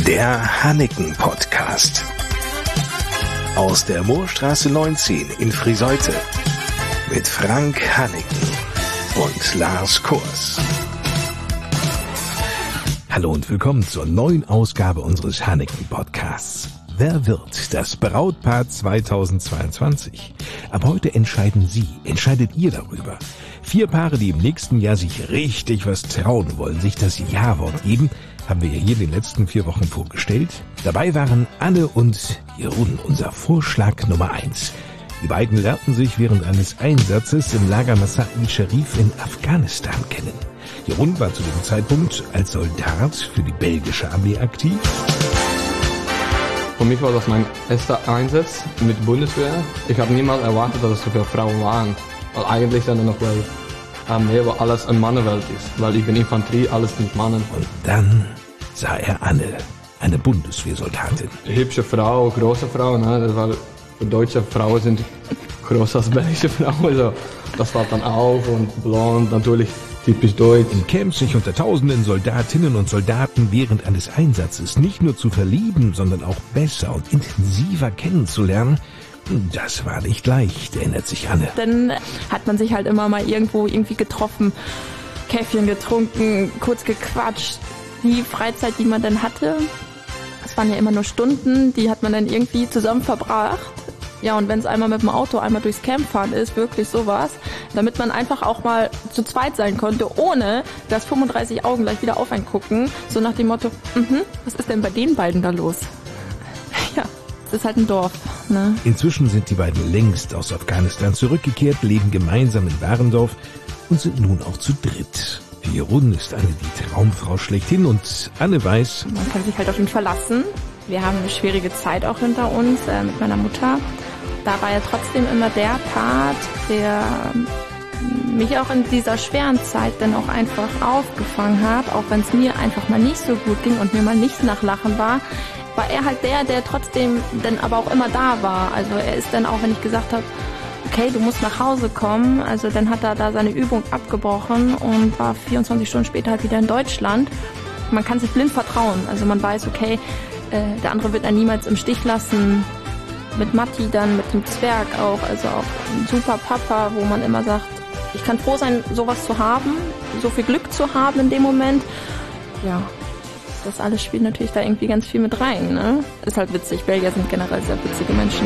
Der Hanneken-Podcast. Aus der Moorstraße 19 in Friseute. Mit Frank Hanneken und Lars Kors. Hallo und willkommen zur neuen Ausgabe unseres Hanneken-Podcasts. Wer wird das Brautpaar 2022? Ab heute entscheidet ihr darüber. 4 Paare, die im nächsten Jahr sich richtig was trauen wollen, sich das Ja-Wort geben, haben wir ja hier in den letzten 4 Wochen vorgestellt. Dabei waren Anne und Jeroen unser Vorschlag Nummer 1. Die beiden lernten sich während eines Einsatzes im Lager Masai-Sharif in Afghanistan kennen. Jeroen war zu dem Zeitpunkt als Soldat für die belgische Armee aktiv. Für mich war das mein erster Einsatz mit Bundeswehr. Ich habe niemals erwartet, dass es so viele Frauen waren. Weil eigentlich dann noch bei Armee, wo alles eine Mannenwelt ist. Weil ich bin Infanterie, alles mit Mannen. Und dann sah er Anne, eine Bundeswehrsoldatin. Hübsche Frau, große Frau, ne? Das war, deutsche Frauen sind größer als belgische Frauen. Also, das war dann auf und blond, natürlich typisch deutsch. In Camps sich unter tausenden Soldatinnen und Soldaten während eines Einsatzes nicht nur zu verlieben, sondern auch besser und intensiver kennenzulernen, das war nicht leicht, erinnert sich Anne. Dann hat man sich halt immer mal irgendwie getroffen, Käffchen getrunken, kurz gequatscht. Die Freizeit, die man dann hatte, das waren ja immer nur Stunden, die hat man dann irgendwie zusammen verbracht. Ja, und wenn es einmal mit dem Auto einmal durchs Camp fahren ist, wirklich sowas, damit man einfach auch mal zu zweit sein konnte, ohne dass 35 Augen gleich wieder auf einen gucken, so nach dem Motto, was ist denn bei den beiden da los? Ja, es ist halt ein Dorf, ne? Inzwischen sind die beiden längst aus Afghanistan zurückgekehrt, leben gemeinsam in Warendorf und sind nun auch zu dritt. Für Jeroen ist Anne die Traumfrau schlechthin und Anne weiß, man kann sich halt auf ihn verlassen. Wir haben eine schwierige Zeit auch hinter uns mit meiner Mutter. Da war er trotzdem immer der Part, der mich auch in dieser schweren Zeit dann auch einfach aufgefangen hat, auch wenn es mir einfach mal nicht so gut ging und mir mal nicht nach Lachen war er halt der trotzdem dann aber auch immer da war. Also er ist dann auch, wenn ich gesagt habe, okay, du musst nach Hause kommen, also dann hat er da seine Übung abgebrochen und war 24 Stunden später halt wieder in Deutschland. Man kann sich blind vertrauen, also man weiß, okay, der andere wird einen niemals im Stich lassen. Mit Matti dann, mit dem Zwerg auch, also auch ein super Papa, wo man immer sagt, ich kann froh sein, sowas zu haben, so viel Glück zu haben in dem Moment. Ja, das alles spielt natürlich da irgendwie ganz viel mit rein, ne? Ist halt witzig, Belgier sind generell sehr witzige Menschen.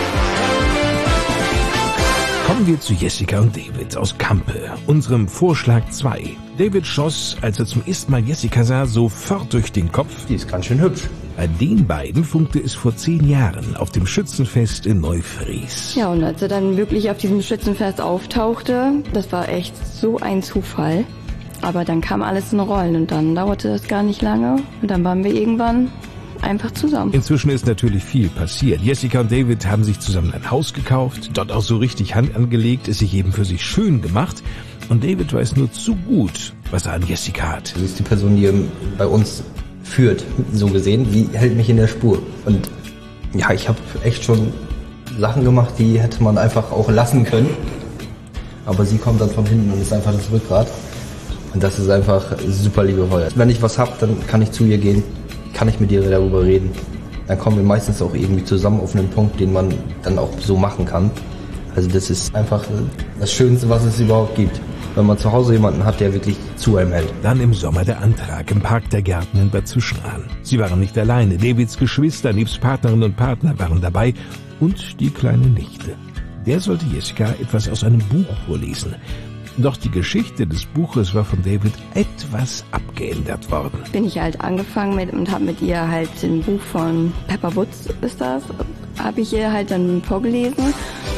Kommen wir zu Jessica und David aus Kampe, unserem Vorschlag 2. David schoss, als er zum ersten Mal Jessica sah, sofort durch den Kopf. Die ist ganz schön hübsch. Bei den beiden funkte es vor 10 Jahren auf dem Schützenfest in Neufries. Ja, und als er dann wirklich auf diesem Schützenfest auftauchte, das war echt so ein Zufall. Aber dann kam alles in Rollen und dann dauerte das gar nicht lange. Und dann waren wir irgendwann einfach zusammen. Inzwischen ist natürlich viel passiert. Jessica und David haben sich zusammen ein Haus gekauft, dort auch so richtig Hand angelegt, es sich eben für sich schön gemacht. Und David weiß nur zu gut, was er an Jessica hat. Sie ist die Person, die bei uns führt, so gesehen. Die hält mich in der Spur. Und ja, ich habe echt schon Sachen gemacht, die hätte man einfach auch lassen können. Aber sie kommt dann von hinten und ist einfach das Rückgrat. Und das ist einfach super liebevoll. Wenn ich was hab, dann kann ich zu ihr gehen, kann ich mit ihr darüber reden. Dann kommen wir meistens auch irgendwie zusammen auf einen Punkt, den man dann auch so machen kann. Also das ist einfach das Schönste, was es überhaupt gibt. Wenn man zu Hause jemanden hat, der wirklich zu einem hält. Dann im Sommer der Antrag im Park der Gärten in Bad Zuschran. Sie waren nicht alleine. Davids Geschwister nebst Partnerinnen und Partner waren dabei und die kleine Nichte. Der sollte Jessica etwas aus einem Buch vorlesen. Doch die Geschichte des Buches war von David etwas abgeändert worden. Bin ich halt angefangen und habe mit ihr halt ein Buch von Pepper Woods, ist das, habe ich ihr halt dann vorgelesen.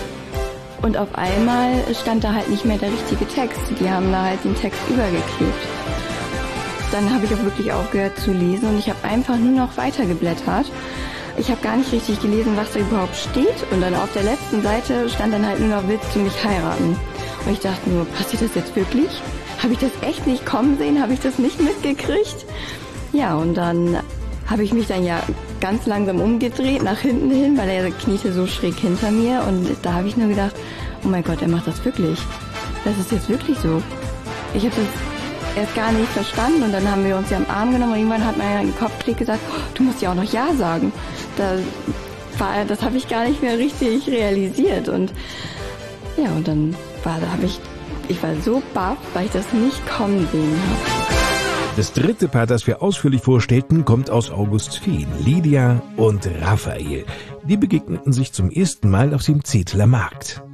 Und auf einmal stand da halt nicht mehr der richtige Text. Die haben da halt den Text übergeklebt. Dann habe ich auch wirklich aufgehört zu lesen und ich habe einfach nur noch weitergeblättert. Ich habe gar nicht richtig gelesen, was da überhaupt steht. Und dann auf der letzten Seite stand dann halt nur noch, willst du mich heiraten? Und ich dachte nur, passiert das jetzt wirklich? Habe ich das echt nicht kommen sehen? Habe ich das nicht mitgekriegt? Ja, und dann habe ich mich dann ja ganz langsam umgedreht, nach hinten hin, weil er kniete so schräg hinter mir. Und da habe ich nur gedacht, oh mein Gott, er macht das wirklich. Das ist jetzt wirklich so. Ich habe das erst gar nicht verstanden und dann haben wir uns ja am Arm genommen und irgendwann hat man ja im Kopfklick gesagt, oh, du musst ja auch noch Ja sagen. Das habe ich gar nicht mehr richtig realisiert und ja, und dann ich war so baff, weil ich das nicht kommen sehen habe. Das dritte Paar, das wir ausführlich vorstellten, kommt aus Augustsfehn, Lydia und Raphael. Die begegneten sich zum ersten Mal auf dem Zedler Markt.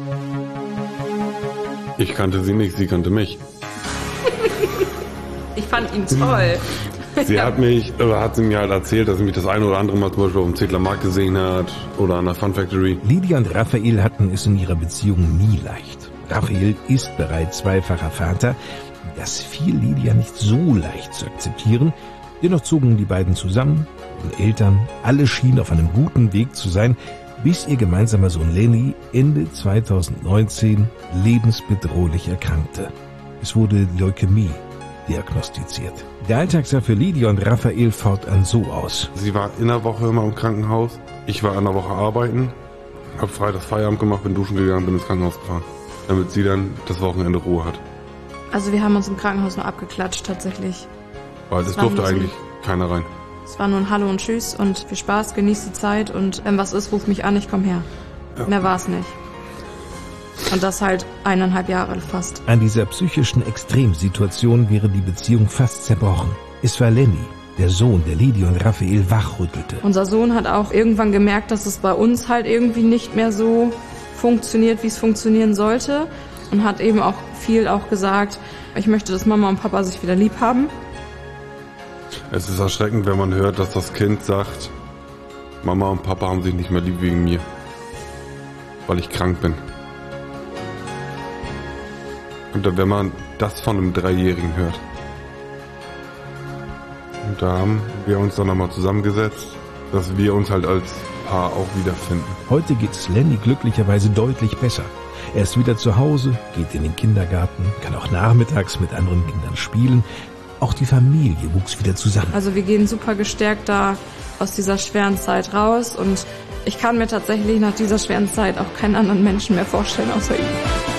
Ich kannte sie nicht, sie kannte mich. Ich fand ihn toll. Sie hat sie mir halt erzählt, dass sie mich das eine oder andere Mal zum Beispiel auf dem Zedler Markt gesehen hat oder an der Fun Factory. Lydia und Raphael hatten es in ihrer Beziehung nie leicht. Raphael ist bereits zweifacher Vater. Das fiel Lydia nicht so leicht zu akzeptieren. Dennoch zogen die beiden zusammen, wurden Eltern. Alle schienen auf einem guten Weg zu sein, bis ihr gemeinsamer Sohn Lenny Ende 2019 lebensbedrohlich erkrankte. Es wurde Leukämie diagnostiziert. Der Alltag sah für Lydia und Raphael fortan so aus. Sie war in der Woche immer im Krankenhaus. Ich war in der Woche arbeiten, hab freitags Feierabend gemacht, bin duschen gegangen, bin ins Krankenhaus gefahren, damit sie dann das Wochenende Ruhe hat. Also wir haben uns im Krankenhaus nur abgeklatscht tatsächlich. Weil es durfte eigentlich keiner rein. Es war nur ein Hallo und Tschüss und viel Spaß, genieß die Zeit und wenn was ist, ruf mich an, ich komm her. Ja. Mehr war's nicht. Und das halt 1,5 Jahre fast. An dieser psychischen Extremsituation wäre die Beziehung fast zerbrochen. Es war Lenny, der Sohn, der Lydia und Raphael wachrüttelte. Unser Sohn hat auch irgendwann gemerkt, dass es bei uns halt irgendwie nicht mehr so funktioniert, wie es funktionieren sollte. Und hat eben auch viel gesagt, ich möchte, dass Mama und Papa sich wieder lieb haben. Es ist erschreckend, wenn man hört, dass das Kind sagt, Mama und Papa haben sich nicht mehr lieb wegen mir, weil ich krank bin. Und wenn man das von einem 3-Jährigen hört. Und da haben wir uns dann nochmal zusammengesetzt, dass wir uns halt als Paar auch wiederfinden. Heute geht es Lenny glücklicherweise deutlich besser. Er ist wieder zu Hause, geht in den Kindergarten, kann auch nachmittags mit anderen Kindern spielen. Auch die Familie wuchs wieder zusammen. Also wir gehen super gestärkt da aus dieser schweren Zeit raus und ich kann mir tatsächlich nach dieser schweren Zeit auch keinen anderen Menschen mehr vorstellen außer ihm.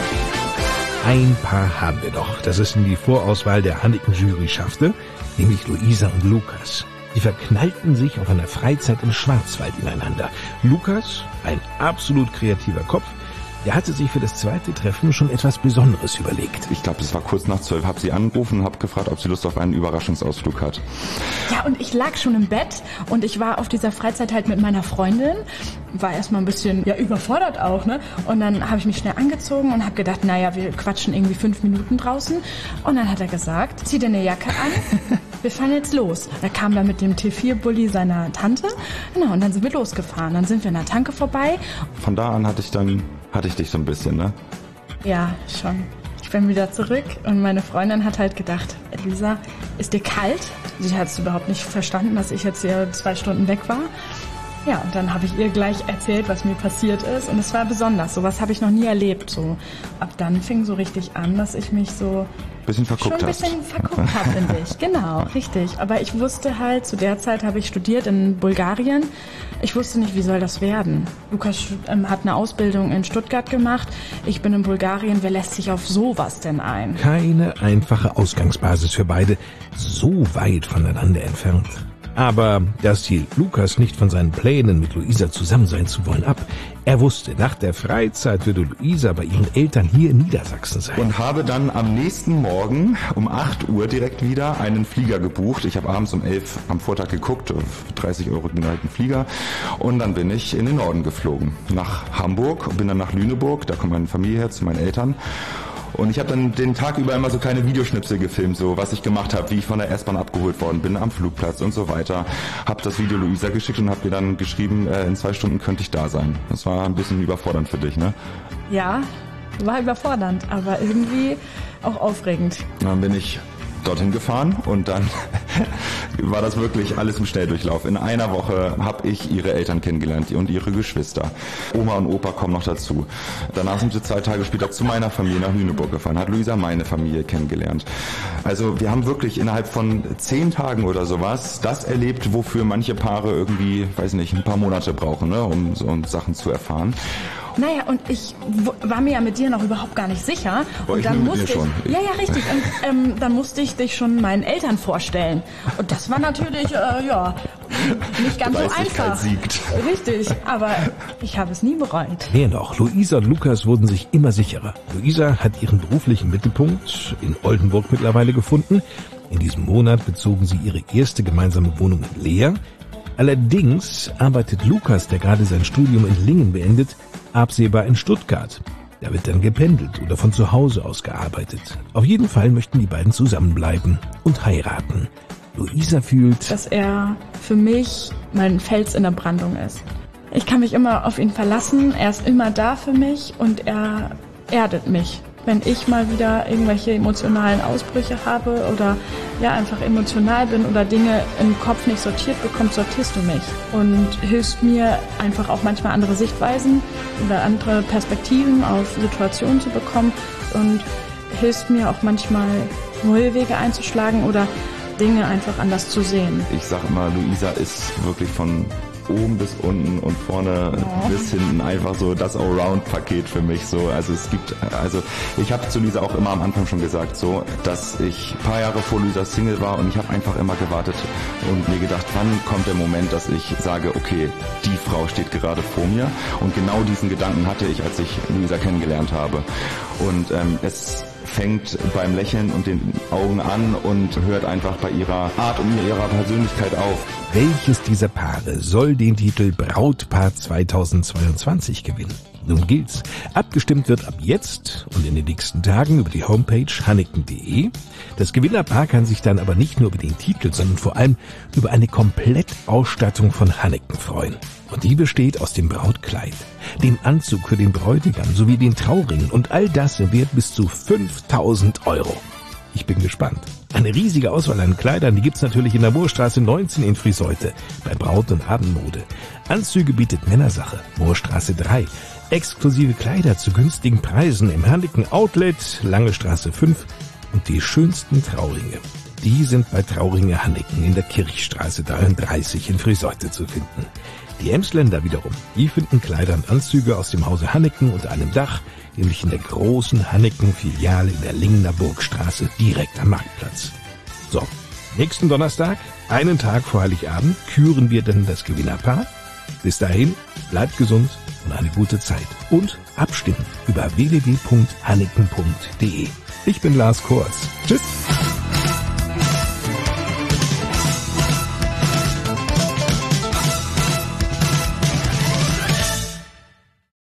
Ein Paar haben wir noch, das es in die Vorauswahl der Hanniken-Jury schaffte, nämlich Luisa und Lukas. Die verknallten sich auf einer Freizeit im Schwarzwald ineinander. Lukas, ein absolut kreativer Kopf, der hatte sich für das zweite Treffen schon etwas Besonderes überlegt. Ich glaube, es war kurz nach 12, habe sie angerufen und habe gefragt, ob sie Lust auf einen Überraschungsausflug hat. Ja, und ich lag schon im Bett und ich war auf dieser Freizeit halt mit meiner Freundin. War erstmal ein bisschen überfordert auch, ne? Und dann habe ich mich schnell angezogen und habe gedacht, naja, wir quatschen irgendwie 5 Minuten draußen. Und dann hat er gesagt, zieh dir eine Jacke an, wir fahren jetzt los. Er kam dann mit dem T4-Bulli seiner Tante, genau, und dann sind wir losgefahren. Dann sind wir an der Tanke vorbei. Von da an hatte ich dich so ein bisschen, ne? Ja, schon. Ich bin wieder zurück und meine Freundin hat halt gedacht, Elisa, ist dir kalt? Sie hat es überhaupt nicht verstanden, dass ich jetzt hier 2 Stunden weg war. Ja, und dann habe ich ihr gleich erzählt, was mir passiert ist und es war besonders. Sowas habe ich noch nie erlebt. So. Ab dann fing so richtig an, dass ich mich so verguckt habe in dich. Genau, richtig. Aber ich wusste halt, zu der Zeit habe ich studiert in Bulgarien. Ich wusste nicht, wie soll das werden. Lukas hat eine Ausbildung in Stuttgart gemacht. Ich bin in Bulgarien. Wer lässt sich auf sowas denn ein? Keine einfache Ausgangsbasis für beide, so weit voneinander entfernt. Aber das hielt Lukas nicht von seinen Plänen, mit Luisa zusammen sein zu wollen, ab. Er wusste, nach der Freizeit würde Luisa bei ihren Eltern hier in Niedersachsen sein. Und habe dann am nächsten Morgen um 8 Uhr direkt wieder einen Flieger gebucht. Ich habe abends um 11 am Vortag geguckt, für 30 € den alten Flieger. Und dann bin ich in den Norden geflogen, nach Hamburg und bin dann nach Lüneburg. Da kommt meine Familie her, zu meinen Eltern. Und ich habe dann den Tag über immer so kleine Videoschnipsel gefilmt, so was ich gemacht habe, wie ich von der S-Bahn abgeholt worden bin am Flugplatz und so weiter. Habe das Video Luisa geschickt und habe ihr dann geschrieben, in 2 Stunden könnte ich da sein. Das war ein bisschen überfordernd für dich, ne? Ja, war überfordernd, aber irgendwie auch aufregend. Dann bin ich dorthin gefahren und dann war das wirklich alles im Schnelldurchlauf. In einer Woche habe ich ihre Eltern kennengelernt und ihre Geschwister. Oma und Opa kommen noch dazu. Danach sind wir 2 Tage später zu meiner Familie nach Lüneburg gefahren, hat Luisa meine Familie kennengelernt. Also wir haben wirklich innerhalb von 10 Tagen oder sowas das erlebt, wofür manche Paare irgendwie, weiß nicht, ein paar Monate brauchen, ne, um Sachen zu erfahren. Naja, und ich war mir ja mit dir noch überhaupt gar nicht sicher. Boah, und dann musste schon. Ja, richtig. Und dann musste ich dich schon meinen Eltern vorstellen. Und das war natürlich, nicht ganz so einfach. Siegt. Richtig, aber ich habe es nie bereut. Mehr noch, Luisa und Lukas wurden sich immer sicherer. Luisa hat ihren beruflichen Mittelpunkt in Oldenburg mittlerweile gefunden. In diesem Monat bezogen sie ihre erste gemeinsame Wohnung in Leer. Allerdings arbeitet Lukas, der gerade sein Studium in Lingen beendet, absehbar in Stuttgart. Da wird dann gependelt oder von zu Hause aus gearbeitet. Auf jeden Fall möchten die beiden zusammenbleiben und heiraten. Luisa fühlt, dass er für mich mein Fels in der Brandung ist. Ich kann mich immer auf ihn verlassen, er ist immer da für mich und er erdet mich. Wenn ich mal wieder irgendwelche emotionalen Ausbrüche habe oder einfach emotional bin oder Dinge im Kopf nicht sortiert bekomme, sortierst du mich und hilfst mir einfach auch manchmal andere Sichtweisen oder andere Perspektiven auf Situationen zu bekommen und hilfst mir auch manchmal neue Wege einzuschlagen oder Dinge einfach anders zu sehen. Ich sag immer, Luisa ist wirklich von oben bis unten und vorne bis hinten einfach so das Allround-Paket für mich. So, ich habe zu Luisa auch immer am Anfang schon gesagt, so, dass ich ein paar Jahre vor Luisa Single war und ich habe einfach immer gewartet und mir gedacht, wann kommt der Moment, dass ich sage, okay, die Frau steht gerade vor mir, und genau diesen Gedanken hatte ich, als ich Luisa kennengelernt habe. Und es fängt beim Lächeln und den Augen an und hört einfach bei ihrer Art und ihrer Persönlichkeit auf. welches dieser Paare soll den Titel Brautpaar 2022 gewinnen? Nun gilt's. Abgestimmt wird ab jetzt und in den nächsten Tagen über die Homepage hanneken.de. Das Gewinnerpaar kann sich dann aber nicht nur über den Titel, sondern vor allem über eine Komplettausstattung von Hanneken freuen. Und die besteht aus dem Brautkleid, dem Anzug für den Bräutigam sowie den Trauringen und all das im Wert bis zu 5.000 €. Ich bin gespannt. Eine riesige Auswahl an Kleidern, die gibt's natürlich in der Moorstraße 19 in Friseute bei Braut- und Abendmode. Anzüge bietet Männersache, Moorstraße 3. Exklusive Kleider zu günstigen Preisen im Hanneken Outlet, Lange Straße 5 und die schönsten Trauringe. Die sind bei Trauringe Hanneken in der Kirchstraße 33 in Friseute zu finden. Die Emsländer wiederum, die finden Kleider und Anzüge aus dem Hause Hanneken unter einem Dach, nämlich in der großen Hanneken-Filiale in der Lingener Burgstraße direkt am Marktplatz. So, nächsten Donnerstag, einen Tag vor Heiligabend, küren wir dann das Gewinnerpaar. Bis dahin, bleibt gesund und eine gute Zeit. Und abstimmen über www.hanneken.de. Ich bin Lars Kortz. Tschüss.